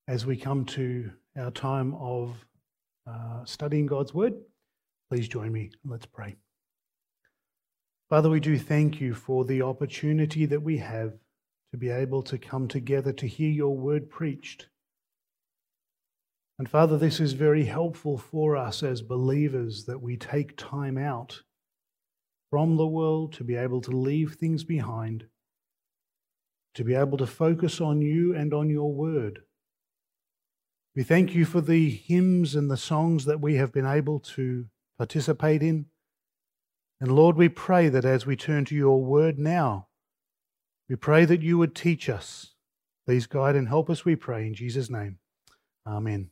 as we come to our time of studying God's Word, please join me. Let's pray. Father, we do thank you for the opportunity that we have to be able to come together to hear your word preached. And Father, this is very helpful for us as believers that we take time out from the world to be able to leave things behind, to be able to focus on you and on your word. We thank you for the hymns and the songs that we have been able to participate in. And Lord, we pray that as we turn to your word now, we pray that you would teach us. Please guide and help us, we pray, in Jesus' name. Amen.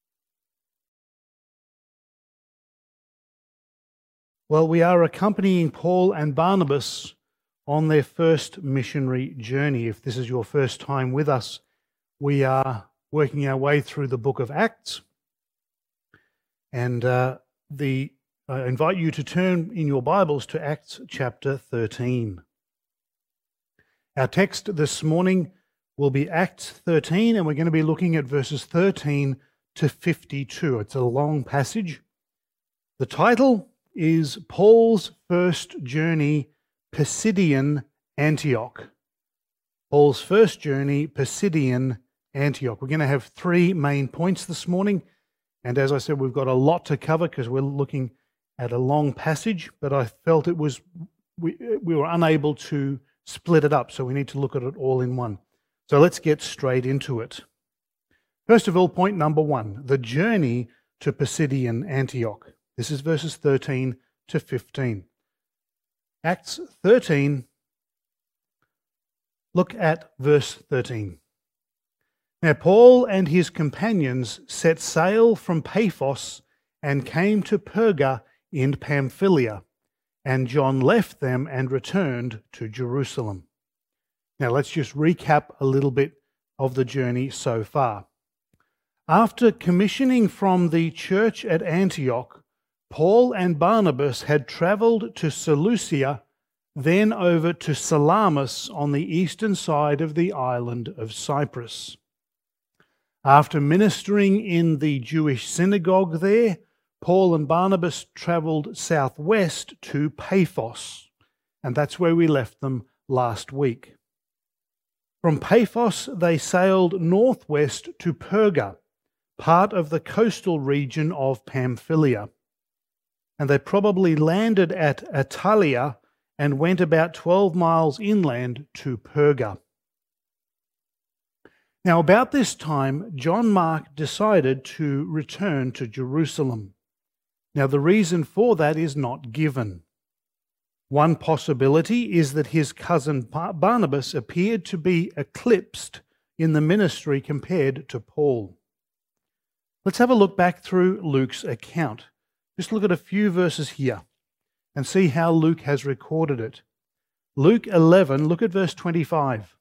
Well, we are accompanying Paul and Barnabas on their first missionary journey. If this is your first time with us, we are working our way through the book of Acts. And I invite you to turn in your Bibles to Acts chapter 13. Our text this morning will be Acts 13, and we're going to be looking at verses 13 to 52. It's a long passage. The title is Paul's First Journey, Pisidian Antioch. Paul's first journey, Pisidian Antioch. We're going to have three main points this morning, and as I said, we've got a lot to cover because we're looking at a long passage, but I felt it was we were unable to split it up, so we need to look at it all in one. So let's get straight into it. First of all, point number one, the journey to Pisidian Antioch. This is verses 13 to 15. Acts 13, look at verse 13. Now Paul and his companions set sail from Paphos and came to Perga in Pamphylia, and John left them and returned to Jerusalem. Now let's just recap a little bit of the journey so far. After commissioning from the church at Antioch, Paul and Barnabas had travelled to Seleucia, then over to Salamis on the eastern side of the island of Cyprus. After ministering in the Jewish synagogue there, Paul and Barnabas travelled southwest to Paphos, and that's where we left them last week. From Paphos, they sailed northwest to Perga, part of the coastal region of Pamphylia, and they probably landed at Attalia and went about 12 miles inland to Perga. Now, about this time, John Mark decided to return to Jerusalem. Now, the reason for that is not given. One possibility is that his cousin Barnabas appeared to be eclipsed in the ministry compared to Paul. Let's have a look back through Luke's account. Just look at a few verses here and see how Luke has recorded it. Luke 11, look at verse 25.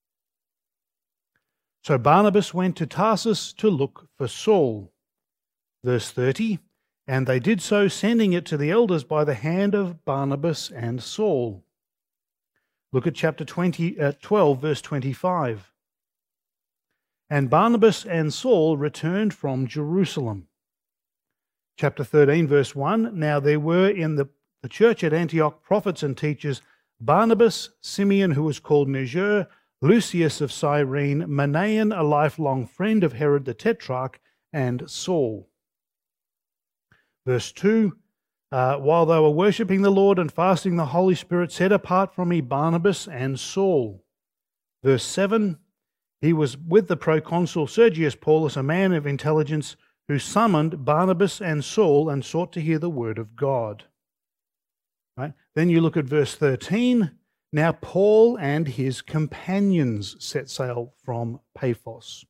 So Barnabas went to Tarsus to look for Saul. Verse 30. And they did so, sending it to the elders by the hand of Barnabas and Saul. Look at chapter 12, verse 25. And Barnabas and Saul returned from Jerusalem. Chapter 13, verse 1. Now there were in the church at Antioch prophets and teachers, Barnabas, Simeon, who was called Niger, Lucius of Cyrene, Manaen, a lifelong friend of Herod the Tetrarch, and Saul. Verse 2, while they were worshipping the Lord and fasting, the Holy Spirit set apart from me Barnabas and Saul. Verse 7, he was with the proconsul Sergius Paulus, a man of intelligence, who summoned Barnabas and Saul and sought to hear the word of God. Right? Then you look at verse 13. Now Paul and his companions set sail from Paphos.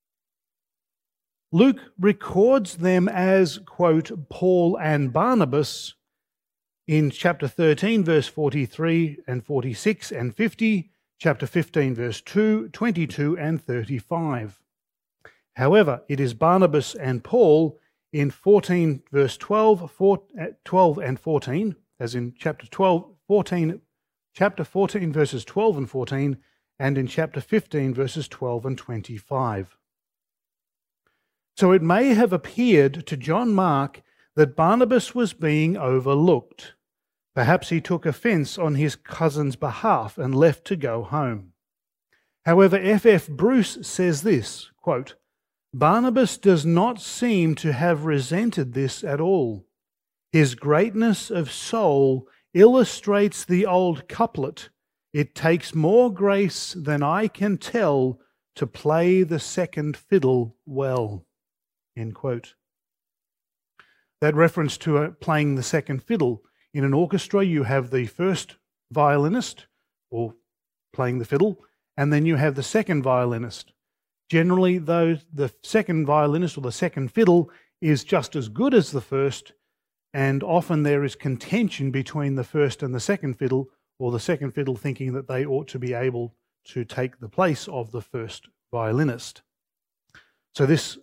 Luke records them as, quote, Paul and Barnabas in chapter 13, verse 43 and 46 and 50, chapter 15, verse 2, 22 and 35. However, it is Barnabas and Paul in 14, verse 12 and 14, as in chapter 14, verses 12 and 14, and in chapter 15, verses 12 and 25. So it may have appeared to John Mark that Barnabas was being overlooked. Perhaps he took offence on his cousin's behalf and left to go home. However, F. Bruce says this, quote, "Barnabas does not seem to have resented this at all. His greatness of soul illustrates the old couplet, 'It takes more grace than I can tell to play the second fiddle well.'" End quote. That reference to playing the second fiddle, in an orchestra you have the first violinist, or playing the fiddle, and then you have the second violinist. Generally, though, the second violinist or the second fiddle is just as good as the first, and often there is contention between the first and the second fiddle, or the second fiddle thinking that they ought to be able to take the place of the first violinist. So this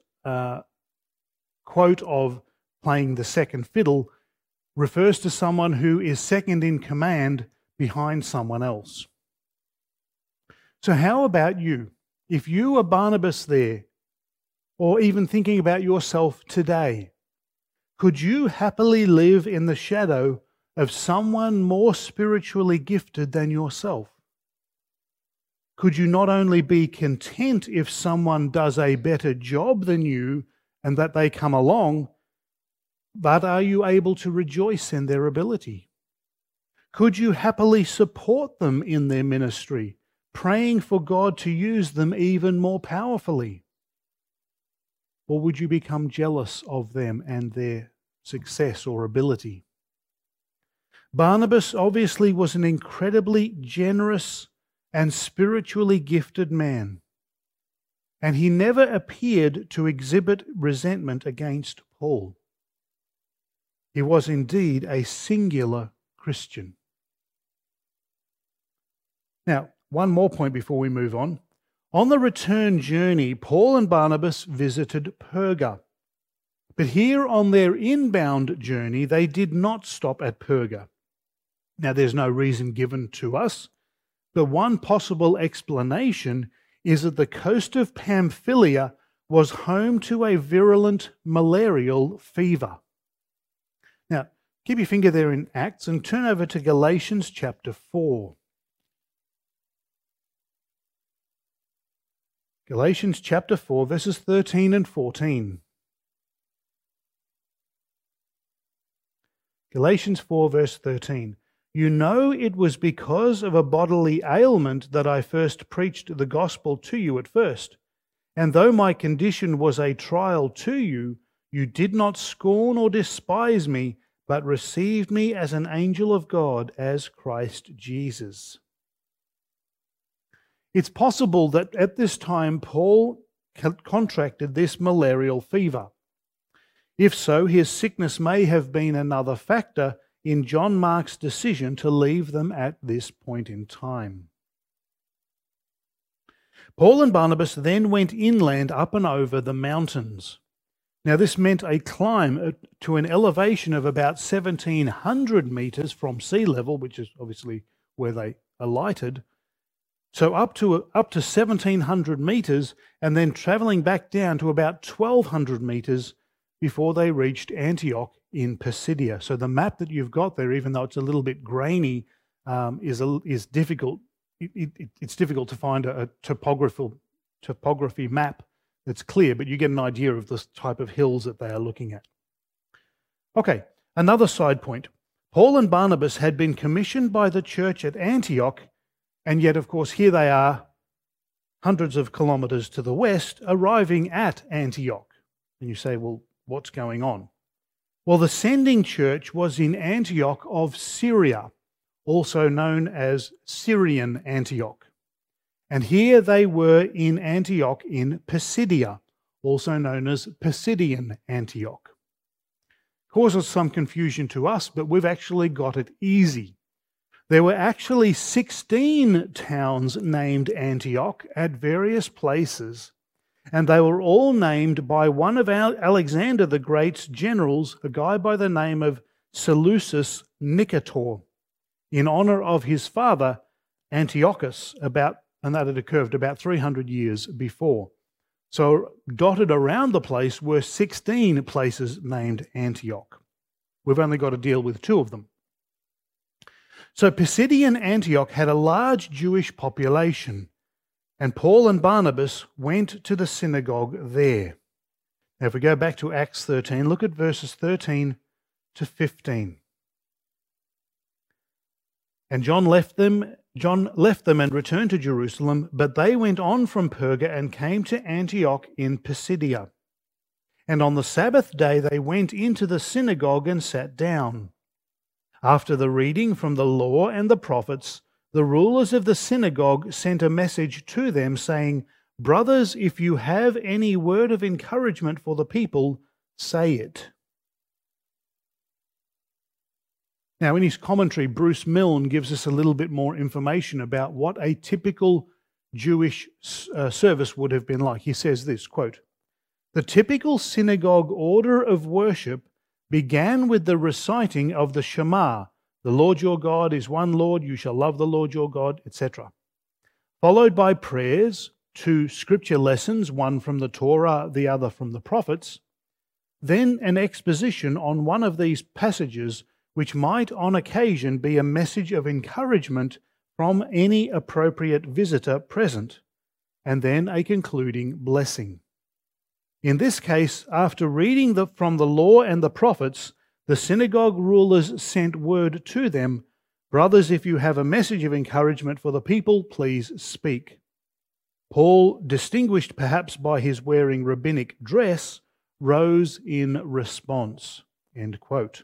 quote of playing the second fiddle refers to someone who is second in command behind someone else. So how about you? If you were Barnabas there, or even thinking about yourself today, could you happily live in the shadow of someone more spiritually gifted than yourself? Could you not only be content if someone does a better job than you and that they come along, but are you able to rejoice in their ability? Could you happily support them in their ministry, praying for God to use them even more powerfully? Or would you become jealous of them and their success or ability? Barnabas obviously was an incredibly generous and spiritually gifted man, and he never appeared to exhibit resentment against Paul. He was indeed a singular Christian. Now, one more point before we move on. On the return journey, Paul and Barnabas visited Perga. But here on their inbound journey, they did not stop at Perga. Now, there's no reason given to us, but one possible explanation is that the coast of Pamphylia was home to a virulent malarial fever. Now, keep your finger there in Acts and turn over to Galatians chapter 4. Galatians chapter 4, verses 13 and 14. Galatians 4, verse 13. "You know it was because of a bodily ailment that I first preached the gospel to you at first. And though my condition was a trial to you, you did not scorn or despise me, but received me as an angel of God, as Christ Jesus." It's possible that at this time Paul contracted this malarial fever. If so, his sickness may have been another factor in John Mark's decision to leave them at this point in time. Paul and Barnabas then went inland up and over the mountains. Now this meant a climb to an elevation of about 1,700 meters from sea level, which is obviously where they alighted. So up to 1,700 meters, and then traveling back down to about 1,200 meters before they reached Antioch in Pisidia. So the map that you've got there, even though it's a little bit grainy, is difficult. It's difficult to find a topography map that's clear, but you get an idea of the type of hills that they are looking at. Okay, another side point. Paul and Barnabas had been commissioned by the church at Antioch, and yet, of course, here they are, hundreds of kilometers to the west, arriving at Antioch. And you say, well, what's going on? Well, the sending church was in Antioch of Syria, also known as Syrian Antioch. And here they were in Antioch in Pisidia, also known as Pisidian Antioch. Causes some confusion to us, but we've actually got it easy. There were actually 16 towns named Antioch at various places, and they were all named by one of Alexander the Great's generals, a guy by the name of Seleucus Nicator, in honor of his father Antiochus, and that had occurred about 300 years before. So dotted around the place were 16 places named Antioch. We've only got to deal with 2 of them. So Pisidian Antioch had a large Jewish population, and Paul and Barnabas went to the synagogue there. Now, if we go back to Acts 13, look at verses 13 to 15. And John left them and returned to Jerusalem, but they went on from Perga and came to Antioch in Pisidia. And on the Sabbath day they went into the synagogue and sat down. After the reading from the law and the prophets, the rulers of the synagogue sent a message to them saying, "Brothers, if you have any word of encouragement for the people, say it." Now, in his commentary, Bruce Milne gives us a little bit more information about what a typical Jewish service would have been like. He says this, quote, "The typical synagogue order of worship began with the reciting of the Shema, the Lord your God is one Lord, you shall love the Lord your God, etc., followed by prayers, 2 scripture lessons, one from the Torah, the other from the prophets, then an exposition on one of these passages which might on occasion be a message of encouragement from any appropriate visitor present, and then a concluding blessing. In this case, after reading from the law and the prophets, the synagogue rulers sent word to them, "Brothers, if you have a message of encouragement for the people, please speak." Paul, distinguished perhaps by his wearing rabbinic dress, rose in response. End quote.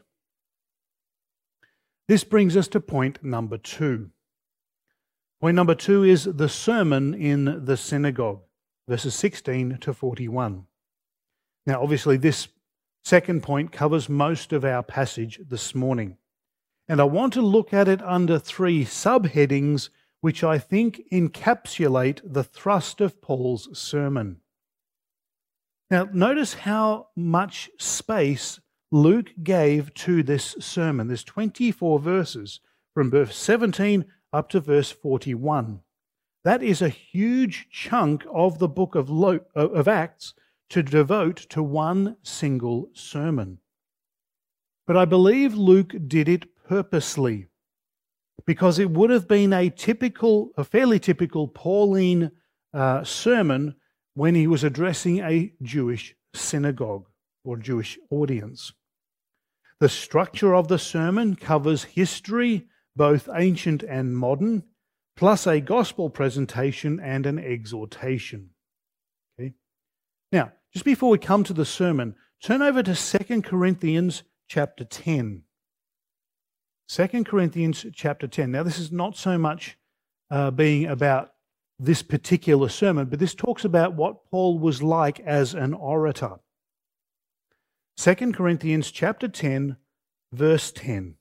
This brings us to point number 2. Point number 2 is the sermon in the synagogue, verses 16 to 41. Now, obviously, this second point covers most of our passage this morning. And I want to look at it under 3 subheadings, which I think encapsulate the thrust of Paul's sermon. Now, notice how much space Luke gave to this sermon. There's 24 verses from verse 17 up to verse 41. That is a huge chunk of the book of Acts to devote to one single sermon. But I believe Luke did it purposely, because it would have been a fairly typical Pauline sermon when he was addressing a Jewish synagogue or Jewish audience. The structure of the sermon covers history, both ancient and modern, plus a gospel presentation and an exhortation. Okay? Now, just before we come to the sermon, turn over to 2 Corinthians chapter 10. 2 Corinthians chapter 10. Now, this is not so much being about this particular sermon, but this talks about what Paul was like as an orator. 2 Corinthians chapter 10, verse 10.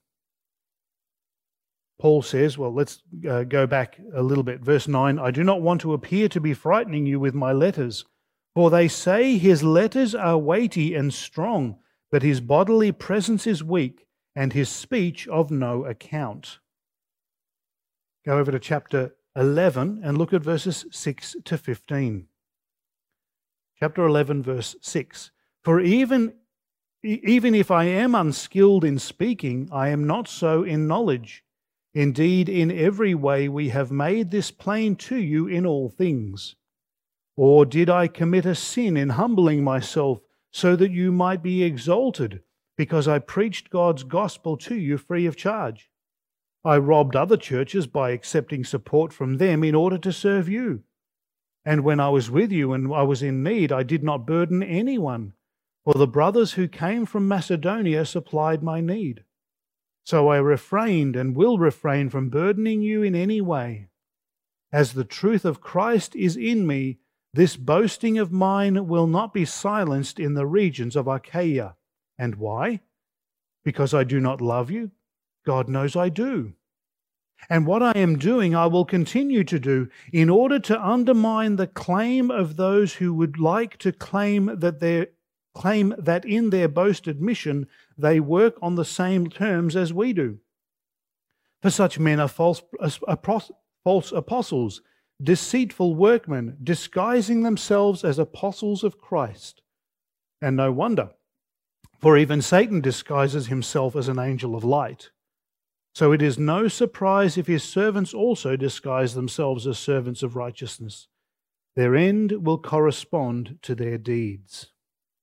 Paul says, well, let's go back a little bit. Verse 9, "I do not want to appear to be frightening you with my letters, for they say his letters are weighty and strong, but his bodily presence is weak, and his speech of no account." Go over to chapter 11 and look at verses 6 to 15. Chapter 11, verse 6. "For even if I am unskilled in speaking, I am not so in knowledge. Indeed, in every way we have made this plain to you in all things. Or did I commit a sin in humbling myself so that you might be exalted, because I preached God's gospel to you free of charge? I robbed other churches by accepting support from them in order to serve you. And when I was with you and I was in need, I did not burden anyone, for the brothers who came from Macedonia supplied my need. So I refrained and will refrain from burdening you in any way. As the truth of Christ is in me, this boasting of mine will not be silenced in the regions of Achaia. And why? Because I do not love you? God knows I do. And what I am doing I will continue to do, in order to undermine the claim of those who would like to claim that in their boasted mission they work on the same terms as we do. For such men are false apostles, deceitful workmen, disguising themselves as apostles of Christ. And no wonder, for even Satan disguises himself as an angel of light. So it is no surprise if his servants also disguise themselves as servants of righteousness. Their end will correspond to their deeds.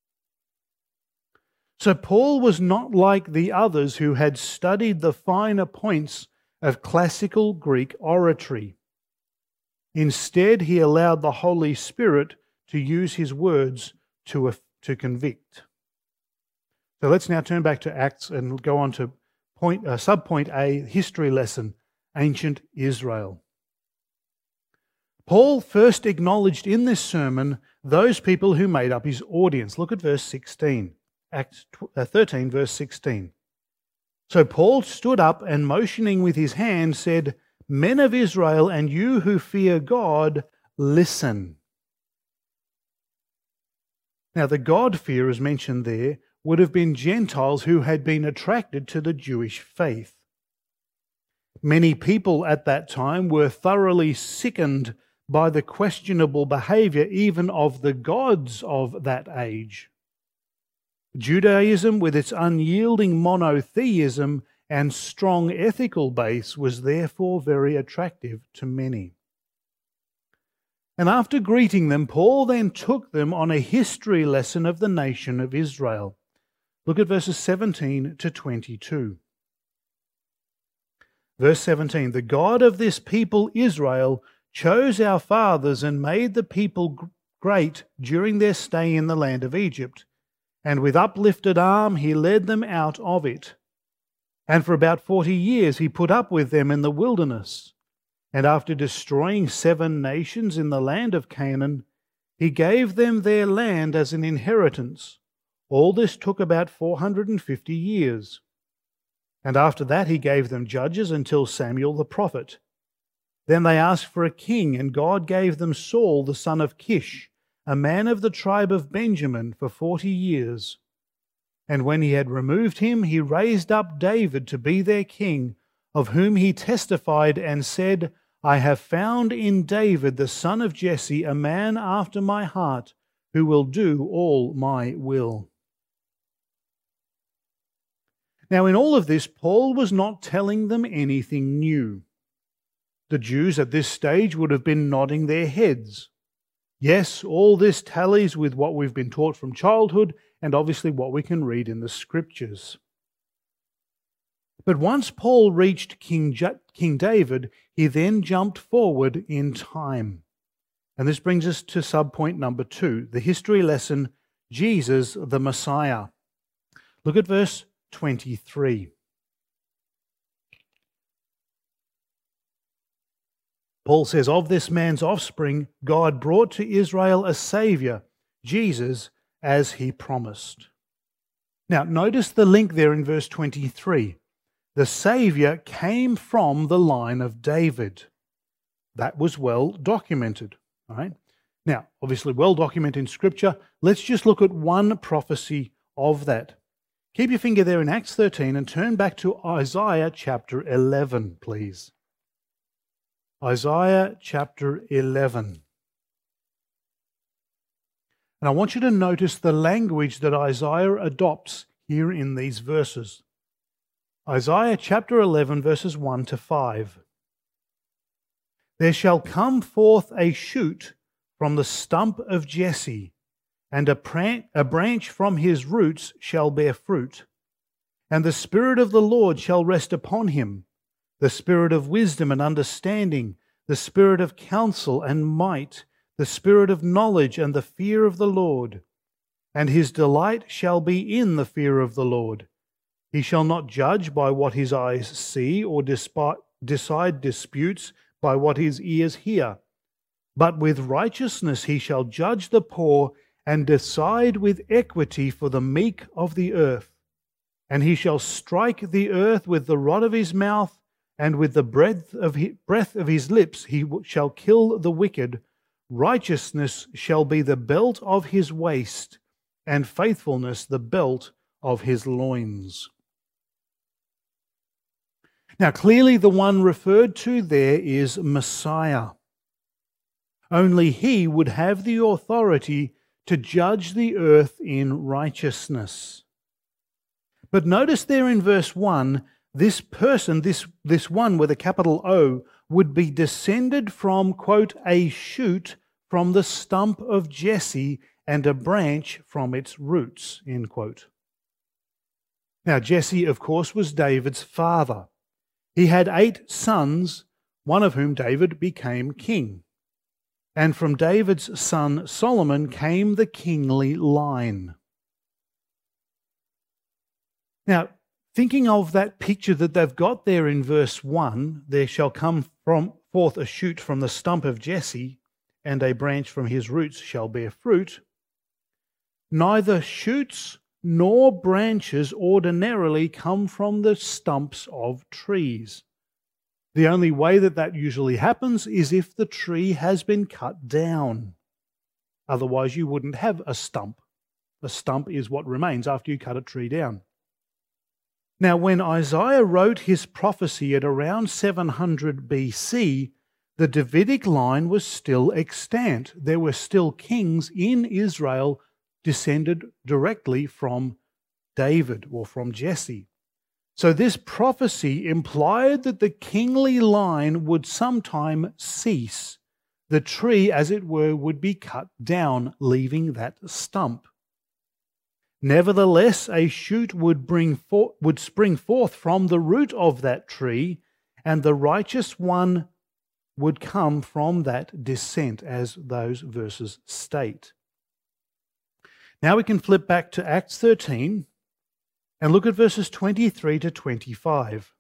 So Paul was not like the others who had studied the finer points of classical Greek oratory. Instead, he allowed the Holy Spirit to use his words to convict. So let's now turn back to Acts and go on to subpoint A, history lesson, ancient Israel. Paul first acknowledged in this sermon those people who made up his audience. Look at verse 16, Acts 13, verse 16. So Paul stood up and motioning with his hand said, "Men of Israel, and you who fear God, listen." Now the God-fearers mentioned there would have been Gentiles who had been attracted to the Jewish faith. Many people at that time were thoroughly sickened by the questionable behavior even of the gods of that age. Judaism, with its unyielding monotheism and strong ethical base, was therefore very attractive to many. And after greeting them, Paul then took them on a history lesson of the nation of Israel. Look at verses 17 to 22. Verse 17, "The God of this people Israel chose our fathers and made the people great during their stay in the land of Egypt. And with uplifted arm he led them out of it. And for about 40 years he put up with them in the wilderness. And after destroying 7 nations in the land of Canaan, he gave them their land as an inheritance. All this took about 450 years. And after that he gave them judges until Samuel the prophet. Then they asked for a king, and God gave them Saul the son of Kish, a man of the tribe of Benjamin, for 40 years. And when he had removed him, he raised up David to be their king, of whom he testified and said, I have found in David the son of Jesse a man after my heart, who will do all my will." Now in all of this, Paul was not telling them anything new. The Jews at this stage would have been nodding their heads. Yes, all this tallies with what we've been taught from childhood and obviously what we can read in the Scriptures. But once Paul reached King David, he then jumped forward in time. And this brings us to subpoint number 2, the history lesson, Jesus the Messiah. Look at verse 23. Paul says, "Of this man's offspring, God brought to Israel a Saviour, Jesus, as he promised." Now, notice the link there in verse 23. The Saviour came from the line of David. That was well documented. All right? Now, obviously well documented in Scripture. Let's just look at one prophecy of that. Keep your finger there in Acts 13 and turn back to Isaiah chapter 11, please. Isaiah chapter 11. And I want you to notice the language that Isaiah adopts here in these verses. Isaiah chapter 11, verses 1 to 5. "There shall come forth a shoot from the stump of Jesse, and a branch from his roots shall bear fruit. And the Spirit of the Lord shall rest upon him, the Spirit of wisdom and understanding, the Spirit of counsel and might, the Spirit of knowledge and the fear of the Lord. And his delight shall be in the fear of the Lord. He shall not judge by what his eyes see, or decide disputes by what his ears hear. But with righteousness he shall judge the poor, and decide with equity for the meek of the earth. And he shall strike the earth with the rod of his mouth, and with the breath of his lips he shall kill the wicked. Righteousness shall be the belt of his waist, and faithfulness the belt of his loins." Now clearly the one referred to there is Messiah. Only he would have the authority to judge the earth in righteousness. But notice there in verse 1, this person, this one with a capital O, would be descended from, quote, a shoot from the stump of Jesse and a branch from its roots, end quote. Now, Jesse, of course, was David's father. He had 8 sons, one of whom, David, became king. And from David's son Solomon came the kingly line. Now, thinking of that picture that they've got there in verse 1, there shall come forth a shoot from the stump of Jesse, and a branch from his roots shall bear fruit. Neither shoots nor branches ordinarily come from the stumps of trees. The only way that that usually happens is if the tree has been cut down. Otherwise, you wouldn't have a stump. A stump is what remains after you cut a tree down. Now, when Isaiah wrote his prophecy at around 700 BC, the Davidic line was still extant. There were still kings in Israel descended directly from David or from Jesse. So this prophecy implied that the kingly line would sometime cease. The tree, as it were, would be cut down, leaving that stump. Nevertheless, a shoot would spring forth from the root of that tree, and the righteous one would come from that descent, as those verses state. Now we can flip back to Acts 13 and look at verses 23 to 25.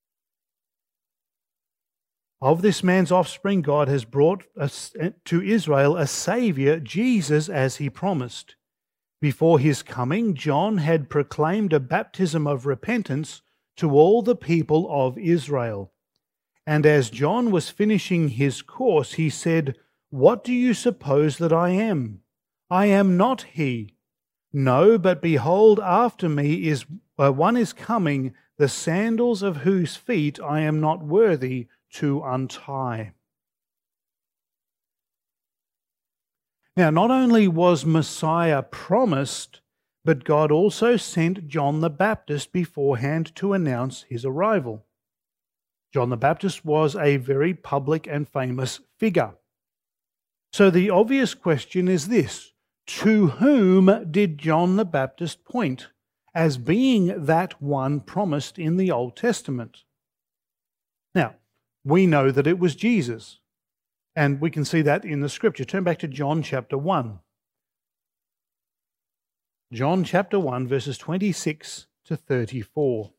Of this man's offspring, God has brought to Israel a Saviour, Jesus, as he promised. Before his coming, John had proclaimed a baptism of repentance to all the people of Israel. And as John was finishing his course, he said, "What do you suppose that I am? I am not he. No, but behold, after me one is coming, the sandals of whose feet I am not worthy to untie." Now, not only was Messiah promised, but God also sent John the Baptist beforehand to announce his arrival. John the Baptist was a very public and famous figure. So the obvious question is this: to whom did John the Baptist point as being that one promised in the Old Testament? Now, we know that it was Jesus, and we can see that in the Scripture. Turn back to John chapter 1. John chapter 1, verses 26 to 34.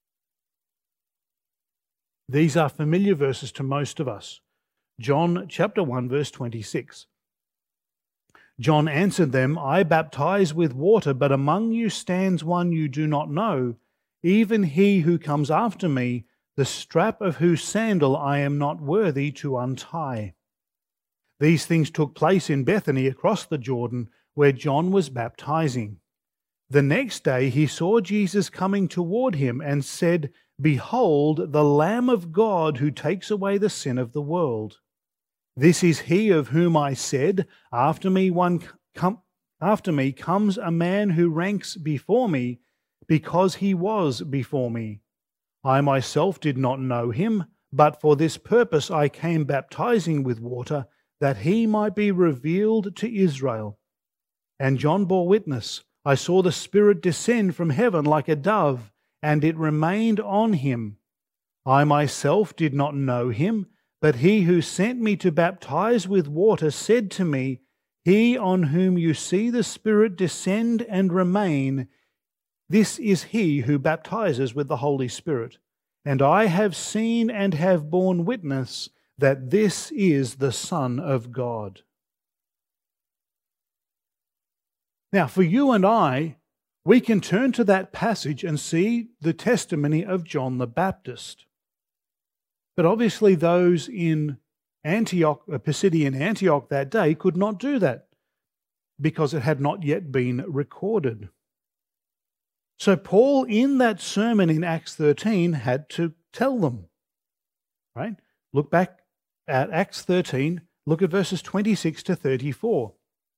These are familiar verses to most of us. John chapter 1, verse 26. John answered them, "I baptize with water, but among you stands one you do not know, even he who comes after me, the strap of whose sandal I am not worthy to untie." These things took place in Bethany across the Jordan, where John was baptizing. The next day he saw Jesus coming toward him and said, "Behold, the Lamb of God who takes away the sin of the world. This is he of whom I said, after me comes a man who ranks before me, because he was before me. I myself did not know him, but for this purpose I came baptizing with water, that he might be revealed to Israel." And John bore witness, "I saw the Spirit descend from heaven like a dove, and it remained on him. I myself did not know him, but he who sent me to baptize with water said to me, 'He on whom you see the Spirit descend and remain, this is he who baptizes with the Holy Spirit. And I have seen and have borne witness that this is the Son of God.'" Now, for you and I, we can turn to that passage and see the testimony of John the Baptist. But obviously those in Antioch, Pisidian Antioch that day could not do that because it had not yet been recorded. So Paul, in that sermon in Acts 13, had to tell them, right? Look back at Acts 13, Look at verses 26 to 34.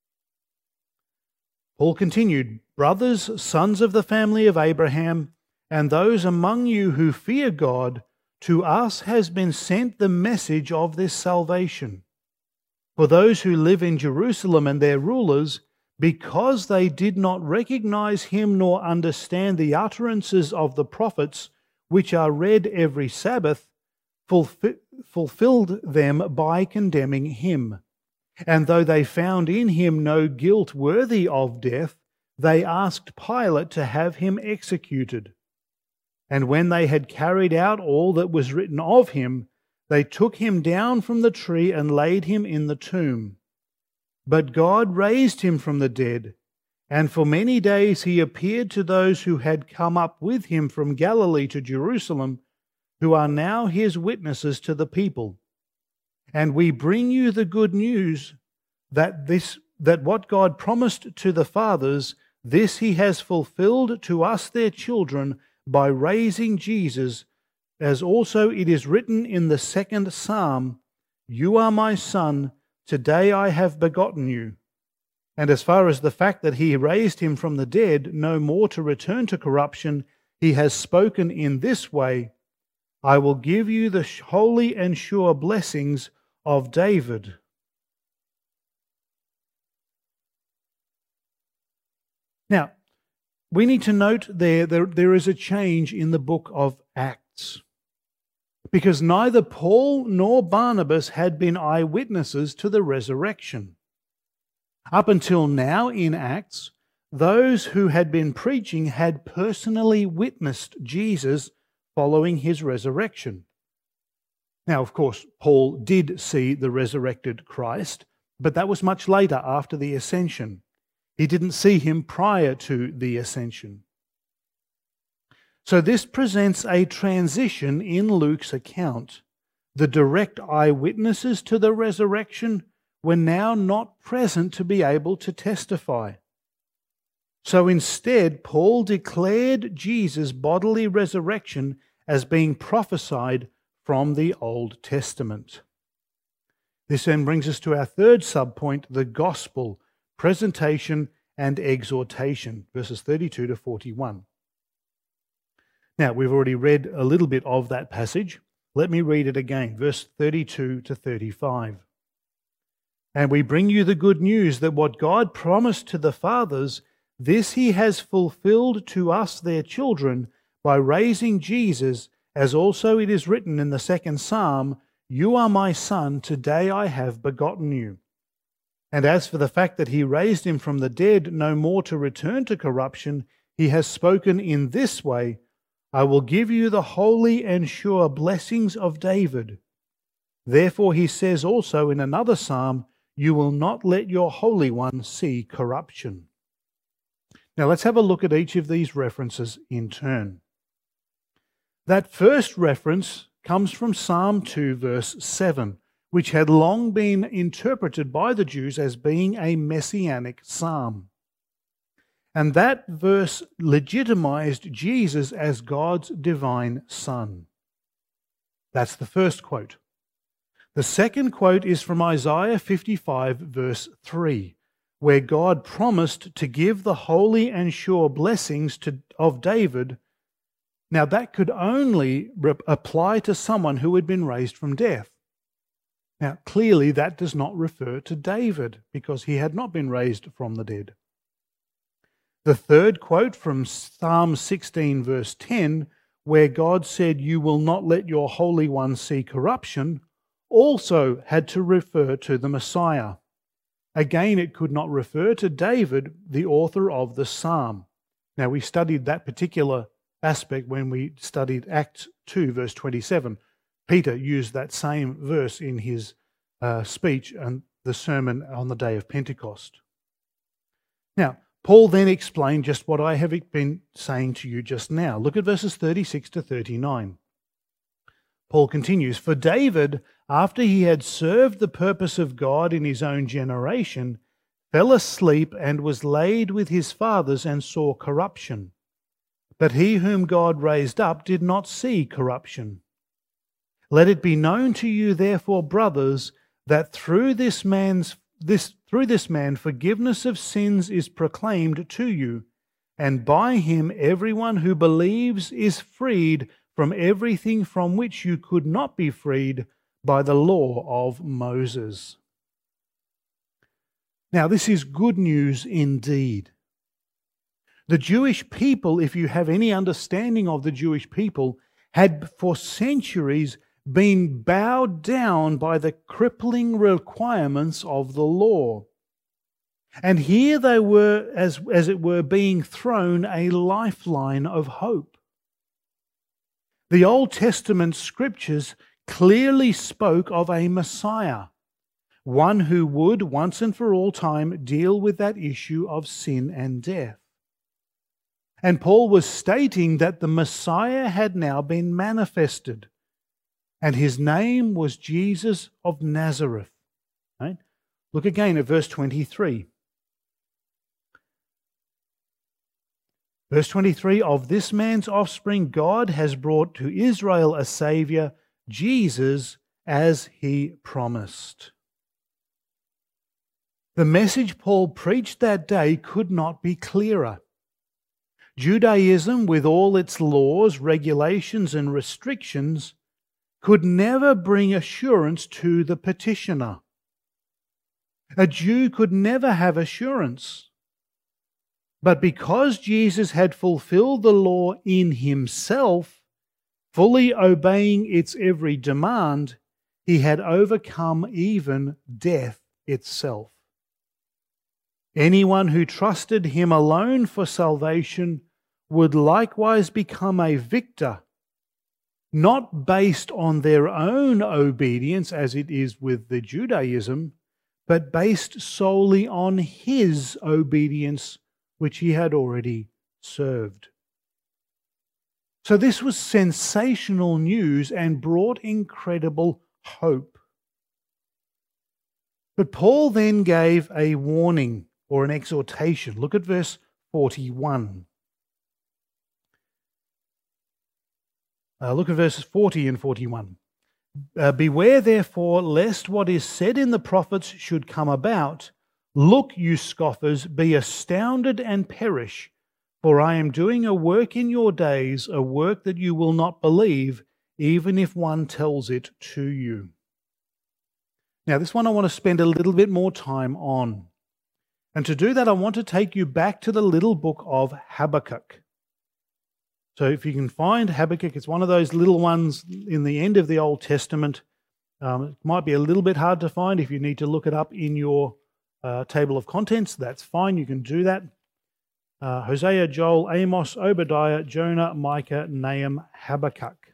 Paul continued, "Brothers, sons of the family of Abraham, and those among you who fear God, to us has been sent the message of this salvation. For those who live in Jerusalem and their rulers, because they did not recognize him nor understand the utterances of the prophets, which are read every Sabbath, fulfilled them by condemning him. And though they found in him no guilt worthy of death, they asked Pilate to have him executed. And when they had carried out all that was written of him, they took him down from the tree and laid him in the tomb. But God raised him from the dead, and for many days he appeared to those who had come up with him from Galilee to Jerusalem, who are now his witnesses to the people. And we bring you the good news that what God promised to the fathers, this he has fulfilled to us their children by raising Jesus, as also it is written in the second Psalm, 'You are my son, today I have begotten you.' And as far as the fact that he raised him from the dead, no more to return to corruption, he has spoken in this way, 'I will give you the holy and sure blessings of David.'" Now, we need to note there is a change in the book of Acts, because neither Paul nor Barnabas had been eyewitnesses to the resurrection. Up until now in Acts, those who had been preaching had personally witnessed Jesus following his resurrection. Now, of course, Paul did see the resurrected Christ, but that was much later after the ascension. He didn't see him prior to the ascension. So this presents a transition in Luke's account. The direct eyewitnesses to the resurrection were now not present to be able to testify. So instead, Paul declared Jesus' bodily resurrection as being prophesied from the Old Testament. This then brings us to our third subpoint, the gospel, presentation and exhortation, verses 32 to 41. Now, we've already read a little bit of that passage. Let me read it again, verse 32 to 35. "And we bring you the good news that what God promised to the fathers, this he has fulfilled to us their children by raising Jesus, as also it is written in the second Psalm, 'You are my son, today I have begotten you.' And as for the fact that he raised him from the dead, no more to return to corruption, he has spoken in this way, 'I will give you the holy and sure blessings of David.' Therefore he says also in another psalm, 'You will not let your Holy One see corruption.'" Now let's have a look at each of these references in turn. That first reference comes from Psalm 2, verse 7, which had long been interpreted by the Jews as being a messianic psalm. And that verse legitimized Jesus as God's divine Son. That's the first quote. The second quote is from Isaiah 55, verse 3, where God promised to give the holy and sure blessings of David. Now, that could only apply to someone who had been raised from death. Now, clearly that does not refer to David, because he had not been raised from the dead. The third quote from Psalm 16, verse 10, where God said, "You will not let your Holy One see corruption," also had to refer to the Messiah. Again, it could not refer to David, the author of the psalm. Now, we studied that particular aspect when we studied Acts 2, verse 27. Peter used that same verse in his speech and the sermon on the day of Pentecost. Now, Paul then explained just what I have been saying to you just now. Look at verses 36 to 39. Paul continues, "For David, after he had served the purpose of God in his own generation, fell asleep and was laid with his fathers and saw corruption. But he whom God raised up did not see corruption. Let it be known to you, therefore, brothers, that through this man forgiveness of sins is proclaimed to you, and by him everyone who believes is freed from everything from which you could not be freed by the law of Moses." Now, this is good news indeed. The Jewish people, if you have any understanding of the Jewish people, had for centuries been bowed down by the crippling requirements of the law. And here they were, as it were, being thrown a lifeline of hope. The Old Testament scriptures clearly spoke of a Messiah, one who would, once and for all time, deal with that issue of sin and death. And Paul was stating that the Messiah had now been manifested, and his name was Jesus of Nazareth. Right? Look again at verse 23. Verse 23, "Of this man's offspring God has brought to Israel a Saviour, Jesus, as he promised." The message Paul preached that day could not be clearer. Judaism, with all its laws, regulations, and restrictions, could never bring assurance to the petitioner. A Jew could never have assurance. But because Jesus had fulfilled the law in himself, fully obeying its every demand, he had overcome even death itself. Anyone who trusted him alone for salvation would likewise become a victor, not based on their own obedience as it is with the Judaism, but based solely on his obedience which he had already served. So this was sensational news and brought incredible hope. But Paul then gave a warning or an exhortation. Look at verse 41. Look at verses 40 and 41. "Beware therefore lest what is said in the prophets should come about. Look, you scoffers, be astounded and perish, for I am doing a work in your days, a work that you will not believe, even if one tells it to you." Now, this one I want to spend a little bit more time on. And to do that, I want to take you back to the little book of Habakkuk. So if you can find Habakkuk, it's one of those little ones in the end of the Old Testament. It might be a little bit hard to find. If you need to look it up in your table of contents, that's fine. You can do that. Hosea, Joel, Amos, Obadiah, Jonah, Micah, Nahum, Habakkuk.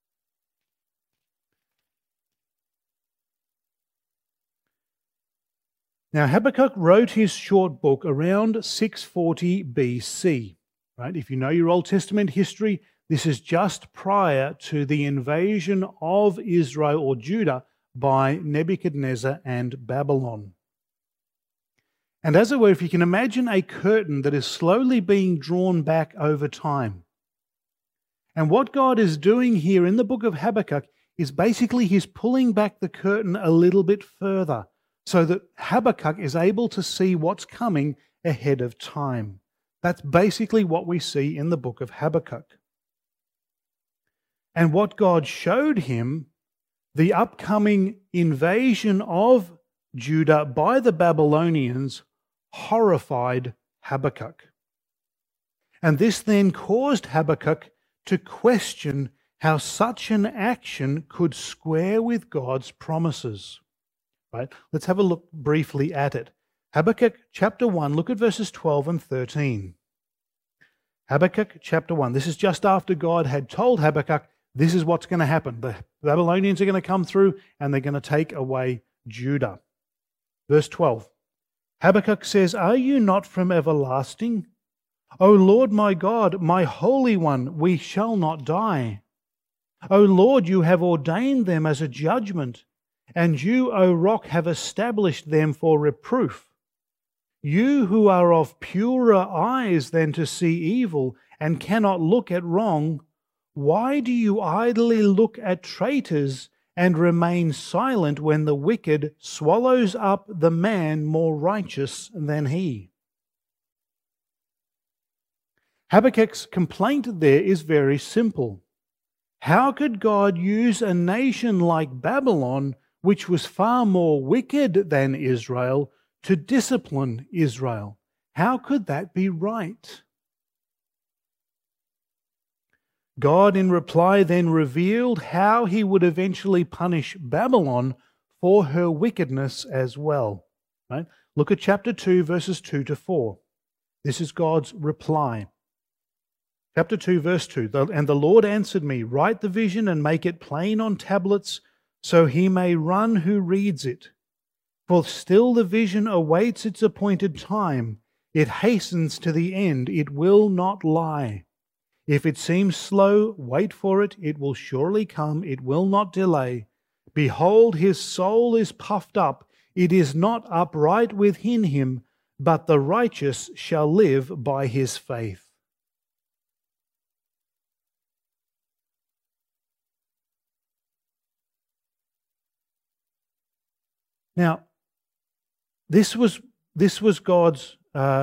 Now, Habakkuk wrote his short book around 640 BC. Right? If you know your Old Testament history, this is just prior to the invasion of Israel or Judah by Nebuchadnezzar and Babylon. And as it were, if you can imagine a curtain that is slowly being drawn back over time. And what God is doing here in the book of Habakkuk is basically he's pulling back the curtain a little bit further so that Habakkuk is able to see what's coming ahead of time. That's basically what we see in the book of Habakkuk. And what God showed him, the upcoming invasion of Judah by the Babylonians, horrified Habakkuk. And this then caused Habakkuk to question how such an action could square with God's promises. Right? Let's have a look briefly at it. Habakkuk chapter 1, look at verses 12 and 13. Habakkuk chapter 1. This is just after God had told Habakkuk, this is what's going to happen. The Babylonians are going to come through and they're going to take away Judah. Verse 12. Habakkuk says, "Are you not from everlasting? O Lord my God, my Holy One, we shall not die. O Lord, you have ordained them as a judgment, and you, O Rock, have established them for reproof. You who are of purer eyes than to see evil and cannot look at wrong, why do you idly look at traitors and remain silent when the wicked swallows up the man more righteous than he. Habakkuk's complaint there is very simple. How could God use a nation like Babylon, which was far more wicked than Israel, to discipline Israel? How could that be right? God, in reply, then revealed how he would eventually punish Babylon for her wickedness as well. Right? Look at chapter 2, verses 2 to 4. This is God's reply. Chapter 2, verse 2. And the Lord answered me, write the vision and make it plain on tablets, so he may run who reads it. For still the vision awaits its appointed time. It hastens to the end. It will not lie. If it seems slow, wait for it. It will surely come. It will not delay. Behold, his soul is puffed up. It is not upright within him, but the righteous shall live by his faith. Now, this was God's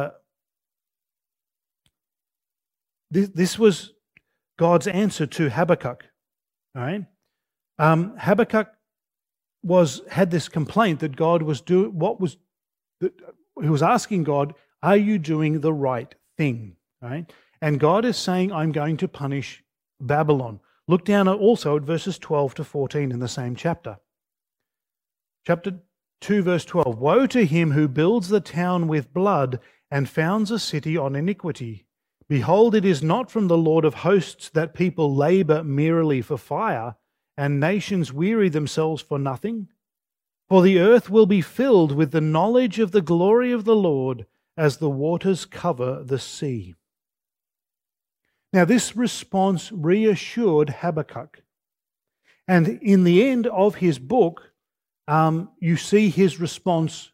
this was God's answer to Habakkuk. All right, Habakkuk had this complaint that God was doing he was asking God, "Are you doing the right thing?" All right, and God is saying, "I'm going to punish Babylon." Look down also at verses 12 to 14 in the same chapter. Chapter 2 verse 12, woe to him who builds the town with blood and founds a city on iniquity. Behold, it is not from the Lord of hosts that people labor merely for fire, and nations weary themselves for nothing. For the earth will be filled with the knowledge of the glory of the Lord as the waters cover the sea. Now this response reassured Habakkuk. And in the end of his book, you see his response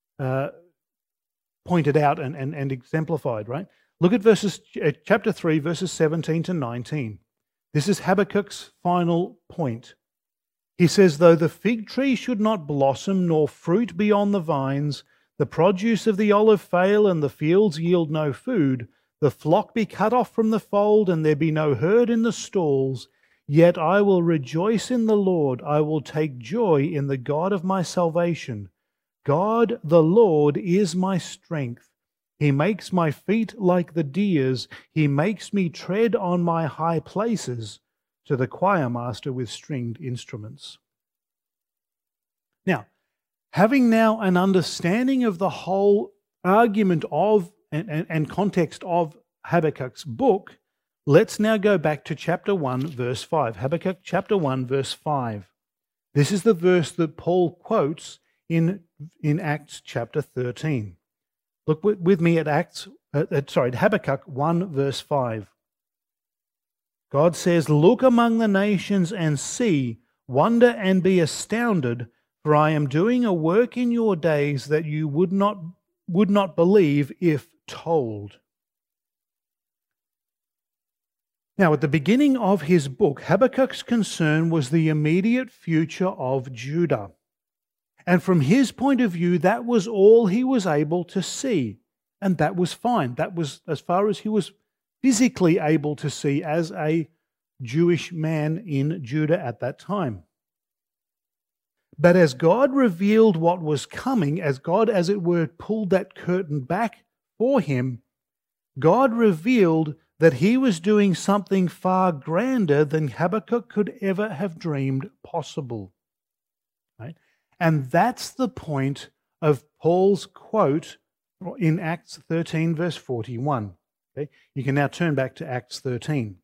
pointed out and exemplified, right? Look at chapter 3, verses 17 to 19. This is Habakkuk's final point. He says, though the fig tree should not blossom, nor fruit be on the vines, the produce of the olive fail, and the fields yield no food, the flock be cut off from the fold, and there be no herd in the stalls, yet I will rejoice in the Lord. I will take joy in the God of my salvation. God the Lord is my strength. He makes my feet like the deer's. He makes me tread on my high places, to the choir master with stringed instruments. Now, having now an understanding of the whole argument of and context of Habakkuk's book, let's now go back to chapter 1, verse 5. Habakkuk chapter 1, verse 5. This is the verse that Paul quotes in Acts chapter 13. Look with me at Habakkuk 1, verse 5. God says, look among the nations and see, wonder and be astounded, for I am doing a work in your days that you would not believe if told. Now, at the beginning of his book, Habakkuk's concern was the immediate future of Judah. And from his point of view, that was all he was able to see. And that was fine. That was as far as he was physically able to see as a Jewish man in Judah at that time. But as God revealed what was coming, as God, as it were, pulled that curtain back for him, God revealed that he was doing something far grander than Habakkuk could ever have dreamed possible. Right? And that's the point of Paul's quote in Acts 13, verse 41. Okay? You can now turn back to Acts 13.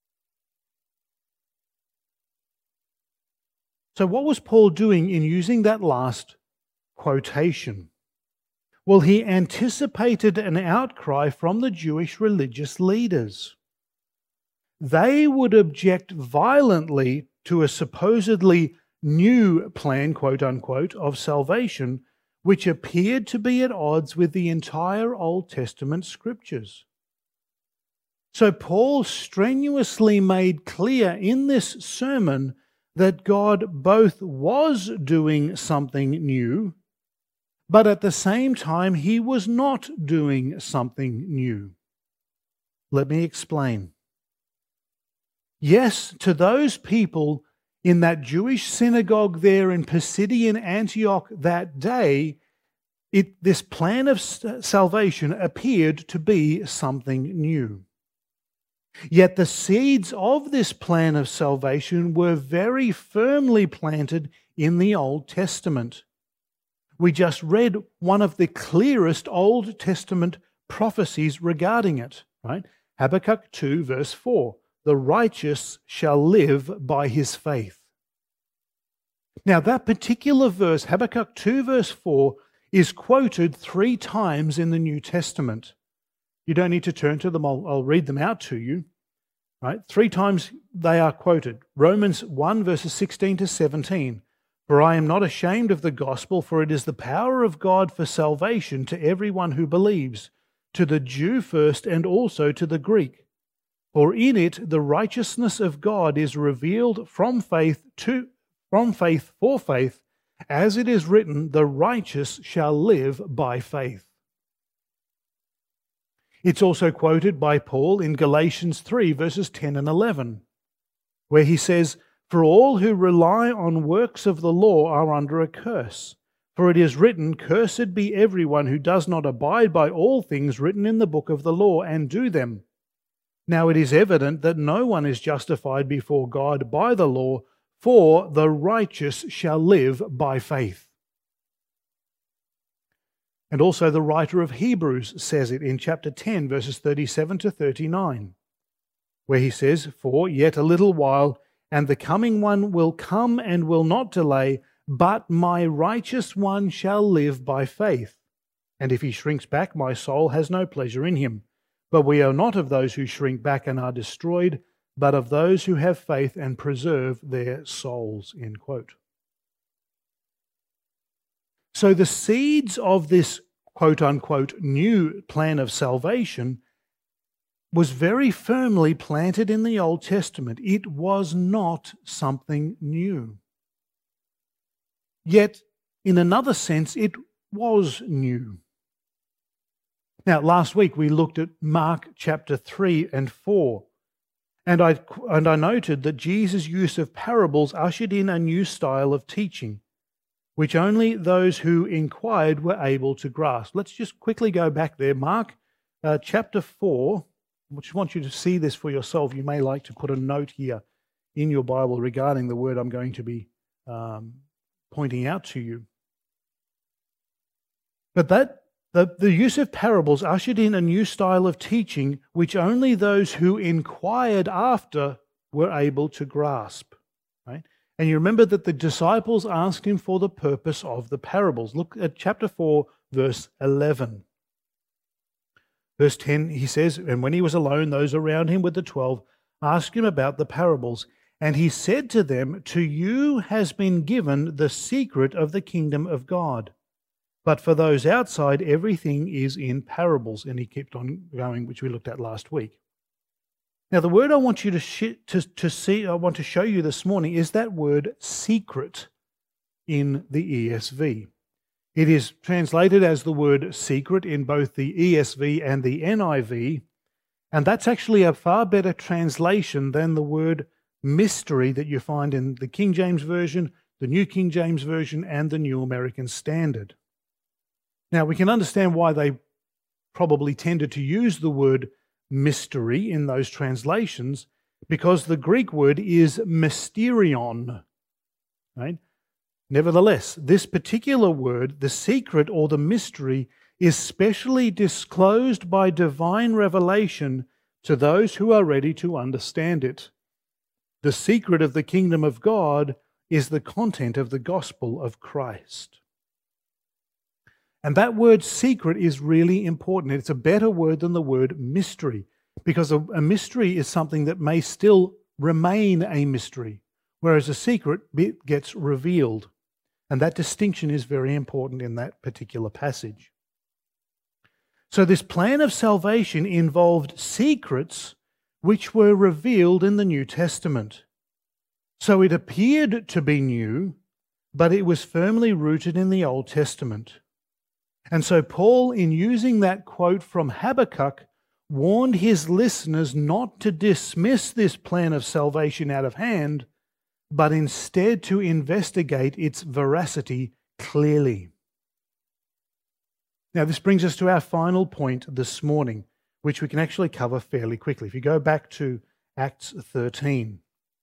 So what was Paul doing in using that last quotation? Well, he anticipated an outcry from the Jewish religious leaders. They would object violently to a supposedly new plan, quote unquote, of salvation, which appeared to be at odds with the entire Old Testament scriptures. So Paul strenuously made clear in this sermon that God both was doing something new, but at the same time he was not doing something new. Let me explain. Yes, to those people in that Jewish synagogue there in Pisidian Antioch that day, this plan of salvation appeared to be something new. Yet the seeds of this plan of salvation were very firmly planted in the Old Testament. We just read one of the clearest Old Testament prophecies regarding it, right? Habakkuk 2 verse 4, "The righteous shall live by his faith." Now that particular verse, Habakkuk 2 verse 4, is quoted 3 times in the New Testament. You don't need to turn to them, I'll read them out to you. Right? 3 times they are quoted. Romans 1 verses 16 to 17. "For I am not ashamed of the gospel, for it is the power of God for salvation to everyone who believes, to the Jew first and also to the Greek. For in it the righteousness of God is revealed from faith for faith, as it is written, the righteous shall live by faith." It's also quoted by Paul in Galatians 3 verses 10 and 11, where he says, "For all who rely on works of the law are under a curse. For it is written, Cursed be everyone who does not abide by all things written in the book of the law and do them. Now it is evident that no one is justified before God by the law, for the righteous shall live by faith." And also the writer of Hebrews says it in chapter 10, verses 37 to 39, where he says, "For yet a little while, and the coming one will come and will not delay, but my righteous one shall live by faith. And if he shrinks back, my soul has no pleasure in him. But we are not of those who shrink back and are destroyed, but of those who have faith and preserve their souls." End quote. So the seeds of this quote-unquote new plan of salvation was very firmly planted in the Old Testament. It was not something new. Yet, in another sense, it was new. Now, last week we looked at Mark chapter 3 and 4, and I noted that Jesus' use of parables ushered in a new style of teaching, which only those who inquired were able to grasp. Let's just quickly go back there. Mark chapter 4, I just want you to see this for yourself. You may like to put a note here in your Bible regarding the word I'm going to be pointing out to you. But the use of parables ushered in a new style of teaching which only those who inquired after were able to grasp. Right? And you remember that the disciples asked him for the purpose of the parables. Look at chapter 4, verse 11. Verse 10, he says, "And when he was alone, those around him with the 12 asked him about the parables. And he said to them, To you has been given the secret of the kingdom of God. But for those outside, everything is in parables." And he kept on going, which we looked at last week. Now, the word I want you to see, I want to show you this morning, is that word secret in the ESV. It is translated as the word secret in both the ESV and the NIV, and that's actually a far better translation than the word mystery that you find in the King James Version, the New King James Version, and the New American Standard. Now, we can understand why they probably tended to use the word mystery in those translations, because the Greek word is mysterion, right? Nevertheless, this particular word, the secret or the mystery, is specially disclosed by divine revelation to those who are ready to understand it. The secret of the kingdom of God is the content of the gospel of Christ. And that word secret is really important. It's a better word than the word mystery, because a mystery is something that may still remain a mystery, whereas a secret gets revealed. And that distinction is very important in that particular passage. So this plan of salvation involved secrets which were revealed in the New Testament. So it appeared to be new, but it was firmly rooted in the Old Testament. And so Paul, in using that quote from Habakkuk, warned his listeners not to dismiss this plan of salvation out of hand, but instead to investigate its veracity clearly. Now, this brings us to our final point this morning, which we can actually cover fairly quickly. If you go back to Acts 13.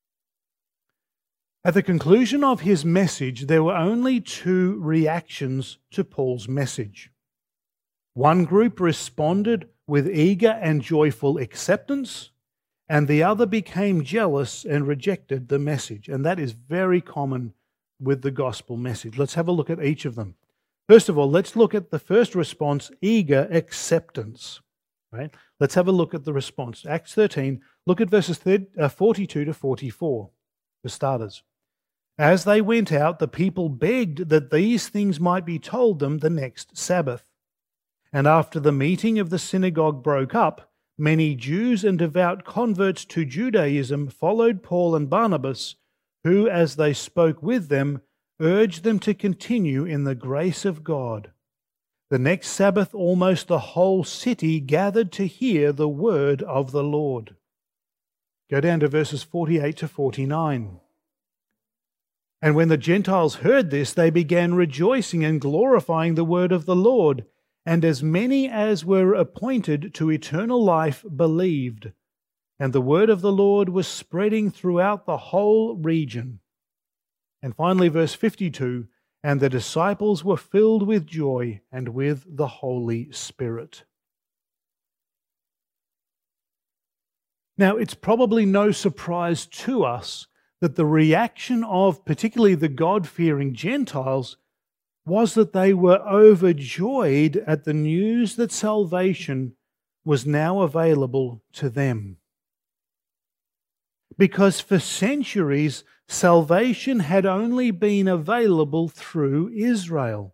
At the conclusion of his message, there were only two reactions to Paul's message. One group responded with eager and joyful acceptance, and the other became jealous and rejected the message. And that is very common with the gospel message. Let's have a look at each of them. First of all, let's look at the first response, eager acceptance. Right? Let's have a look at the response. Acts 13, look at verses 42 to 44, for starters. As they went out, the people begged that these things might be told them the next Sabbath. And after the meeting of the synagogue broke up, many Jews and devout converts to Judaism followed Paul and Barnabas, who, as they spoke with them, urged them to continue in the grace of God. The next Sabbath, almost the whole city gathered to hear the word of the Lord. Go down to verses 48 to 49. And when the Gentiles heard this, they began rejoicing and glorifying the word of the Lord. And as many as were appointed to eternal life believed. And the word of the Lord was spreading throughout the whole region. And finally, verse 52, and the disciples were filled with joy and with the Holy Spirit. Now, it's probably no surprise to us that the reaction of particularly the God-fearing Gentiles was that they were overjoyed at the news that salvation was now available to them. Because for centuries, salvation had only been available through Israel.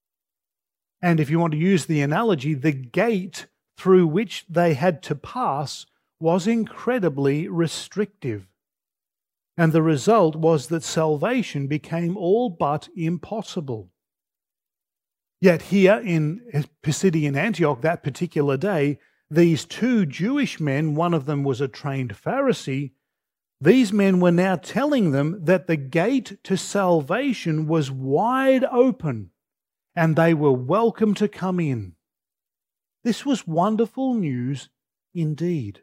And if you want to use the analogy, the gate through which they had to pass was incredibly restrictive. And the result was that salvation became all but impossible. Yet here in Pisidian Antioch that particular day, these two Jewish men, one of them was a trained Pharisee, these men were now telling them that the gate to salvation was wide open and they were welcome to come in. This was wonderful news indeed.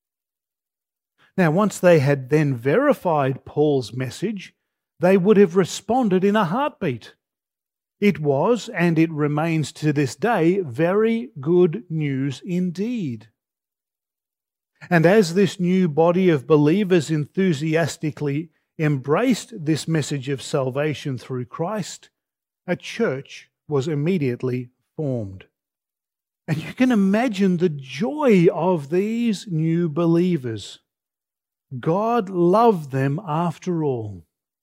Now, once they had then verified Paul's message, they would have responded in a heartbeat. It was, and it remains to this day, very good news indeed. And as this new body of believers enthusiastically embraced this message of salvation through Christ, a church was immediately formed. And you can imagine the joy of these new believers. God loved them after all.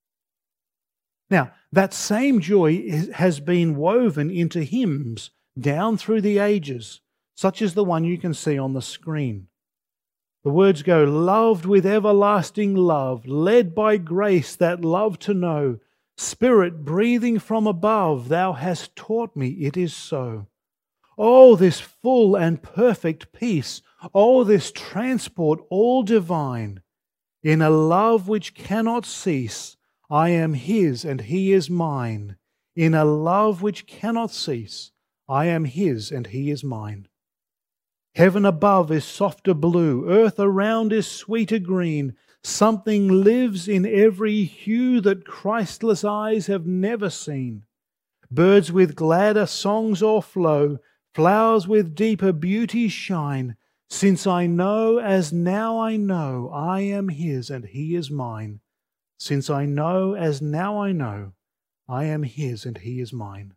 Now, that same joy has been woven into hymns down through the ages, such as the one you can see on the screen. The words go, loved with everlasting love, led by grace that love to know, Spirit breathing from above, thou hast taught me it is so. Oh, this full and perfect peace, oh, this transport all divine, in a love which cannot cease, I am His and He is mine. In a love which cannot cease, I am His and He is mine. Heaven above is softer blue, earth around is sweeter green. Something lives in every hue that Christless eyes have never seen. Birds with gladder songs o'erflow, flowers with deeper beauty shine. Since I know as now I know, I am His and He is mine. Since I know as now I know, I am His and He is mine.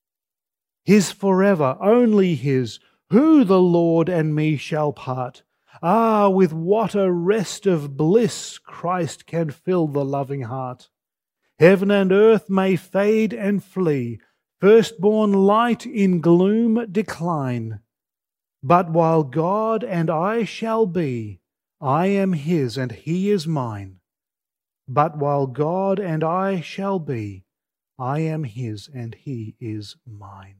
His forever, only His, who the Lord and me shall part. Ah, with what a rest of bliss Christ can fill the loving heart. Heaven and earth may fade and flee, firstborn light in gloom decline. But while God and I shall be, I am His and He is mine. But while God and I shall be, I am his and he is mine.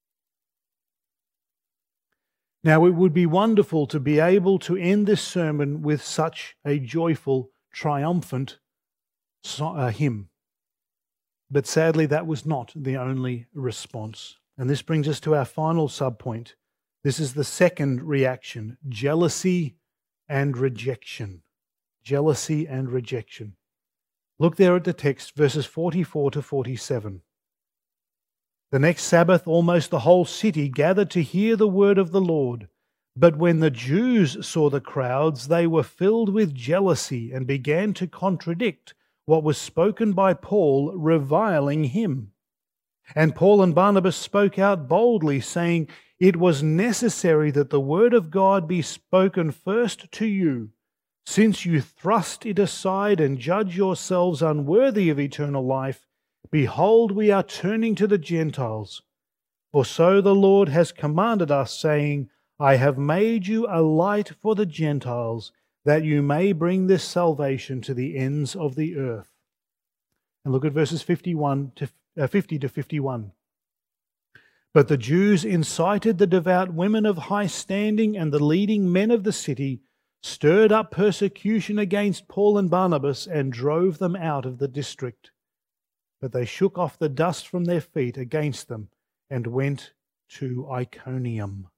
Now, it would be wonderful to be able to end this sermon with such a joyful, triumphant hymn. But sadly, that was not the only response. And this brings us to our final subpoint. This is the second reaction: jealousy and rejection. Jealousy and rejection. Look there at the text, verses 44 to 47. The next Sabbath, almost the whole city gathered to hear the word of the Lord. But when the Jews saw the crowds, they were filled with jealousy and began to contradict what was spoken by Paul, reviling him. And Paul and Barnabas spoke out boldly, saying, "It was necessary that the word of God be spoken first to you. Since you thrust it aside and judge yourselves unworthy of eternal life, behold, we are turning to the Gentiles. For so the Lord has commanded us, saying, I have made you a light for the Gentiles, that you may bring this salvation to the ends of the earth." And look at verses 50 to 51. But the Jews incited the devout women of high standing and the leading men of the city, stirred up persecution against Paul and Barnabas, and drove them out of the district. But they shook off the dust from their feet against them and went to Iconium.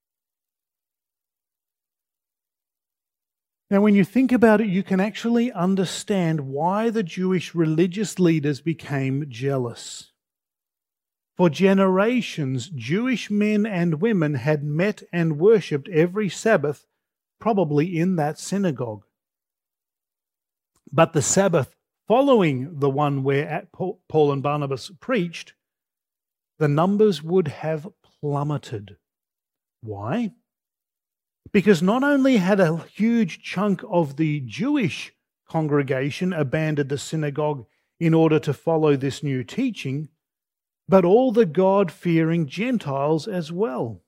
Now, when you think about it, you can actually understand why the Jewish religious leaders became jealous. For generations, Jewish men and women had met and worshipped every Sabbath, probably in that synagogue. But the Sabbath following the one where Paul and Barnabas preached, the numbers would have plummeted. Why? Because not only had a huge chunk of the Jewish congregation abandoned the synagogue in order to follow this new teaching, but all the God-fearing Gentiles as well.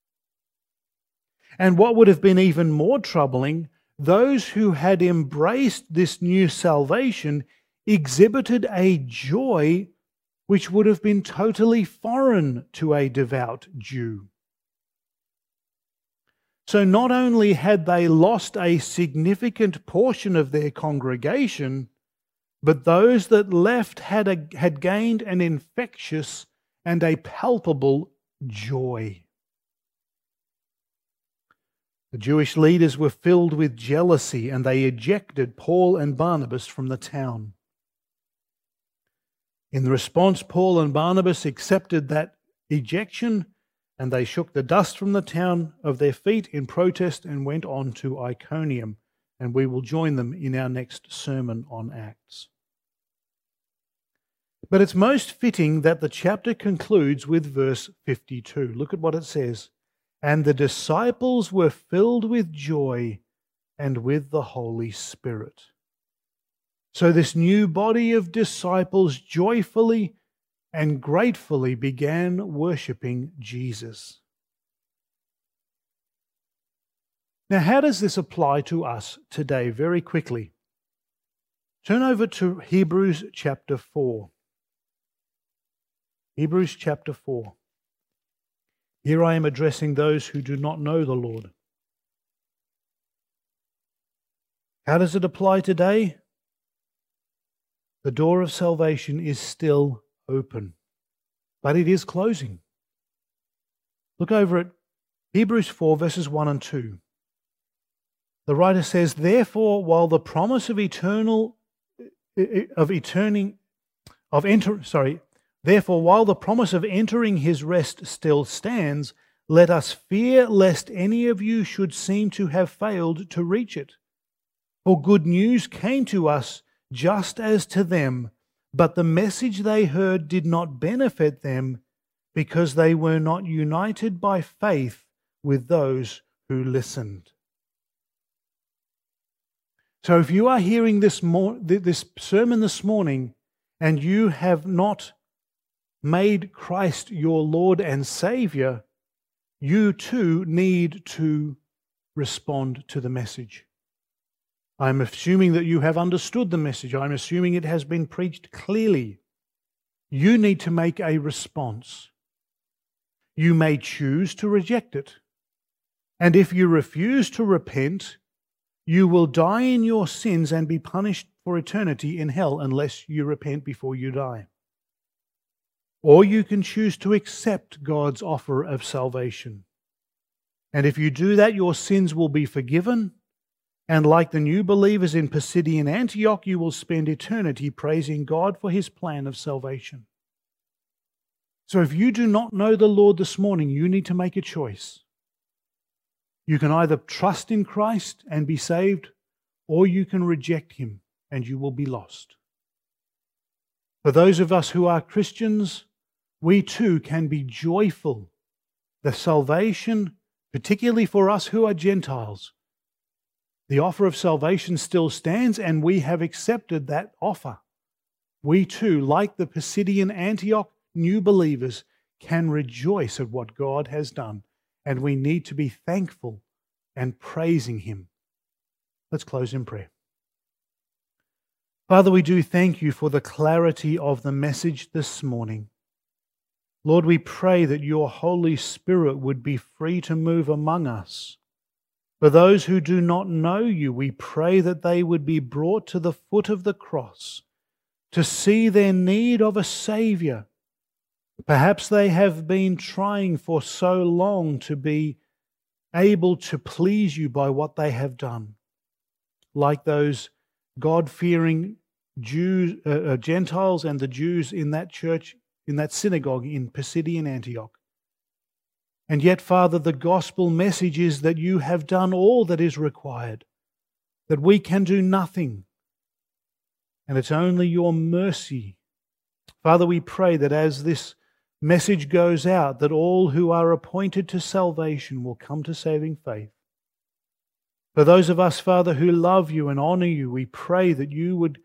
And what would have been even more troubling, those who had embraced this new salvation exhibited a joy which would have been totally foreign to a devout Jew. So not only had they lost a significant portion of their congregation, but those that left had gained an infectious and a palpable joy. The Jewish leaders were filled with jealousy, and they ejected Paul and Barnabas from the town. In response, Paul and Barnabas accepted that ejection, and they shook the dust from the town of their feet in protest and went on to Iconium. And we will join them in our next sermon on Acts. But it's most fitting that the chapter concludes with verse 52. Look at what it says. And the disciples were filled with joy and with the Holy Spirit. So this new body of disciples joyfully and gratefully began worshipping Jesus. Now, how does this apply to us today? Very quickly. Turn over to Hebrews chapter 4. Hebrews chapter 4. Here I am addressing those who do not know the Lord. How does it apply today? The door of salvation is still open, but it is closing. Look over at Hebrews 4, verses 1 and 2. The writer says, Therefore, while the promise of Therefore, while the promise of entering his rest still stands, let us fear lest any of you should seem to have failed to reach it. For good news came to us just as to them, but the message they heard did not benefit them because they were not united by faith with those who listened. So if you are hearing this sermon this morning and you have not made Christ your Lord and Savior, you too need to respond to the message. I'm assuming that you have understood the message. I'm assuming it has been preached clearly. You need to make a response. You may choose to reject it. And if you refuse to repent, you will die in your sins and be punished for eternity in hell unless you repent before you die. Or you can choose to accept God's offer of salvation. And if you do that, your sins will be forgiven. And like the new believers in Pisidian Antioch, you will spend eternity praising God for His plan of salvation. So if you do not know the Lord this morning, you need to make a choice. You can either trust in Christ and be saved, or you can reject Him and you will be lost. For those of us who are Christians, we too can be joyful. The salvation, particularly for us who are Gentiles, the offer of salvation still stands, and we have accepted that offer. We too, like the Pisidian Antioch new believers, can rejoice at what God has done, and we need to be thankful and praising Him. Let's close in prayer. Father, we do thank You for the clarity of the message this morning. Lord, we pray that Your Holy Spirit would be free to move among us. For those who do not know You, we pray that they would be brought to the foot of the cross to see their need of a Saviour. Perhaps they have been trying for so long to be able to please You by what they have done, like those God-fearing Jews, Gentiles and the Jews in that church, in that synagogue in Pisidian Antioch. And yet, Father, the gospel message is that You have done all that is required, that we can do nothing, and it's only Your mercy. Father, we pray that as this message goes out, that all who are appointed to salvation will come to saving faith. For those of us, Father, who love You and honor You, we pray that You would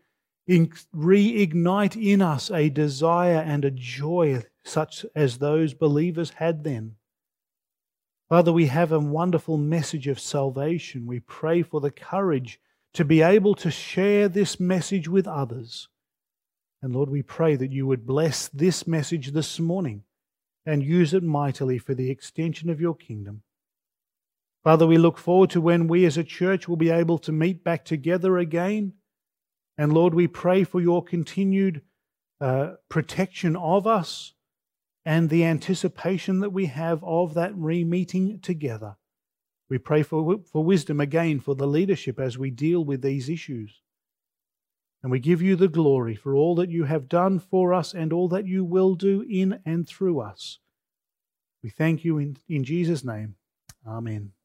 reignite in us a desire and a joy such as those believers had then. Father, we have a wonderful message of salvation. We pray for the courage to be able to share this message with others. And Lord, we pray that You would bless this message this morning and use it mightily for the extension of Your kingdom. Father, we look forward to when we as a church will be able to meet back together again. And Lord, we pray for Your continued protection of us and the anticipation that we have of that re-meeting together. We pray for wisdom again for the leadership as we deal with these issues. And we give You the glory for all that You have done for us and all that You will do in and through us. We thank You in Jesus' name. Amen.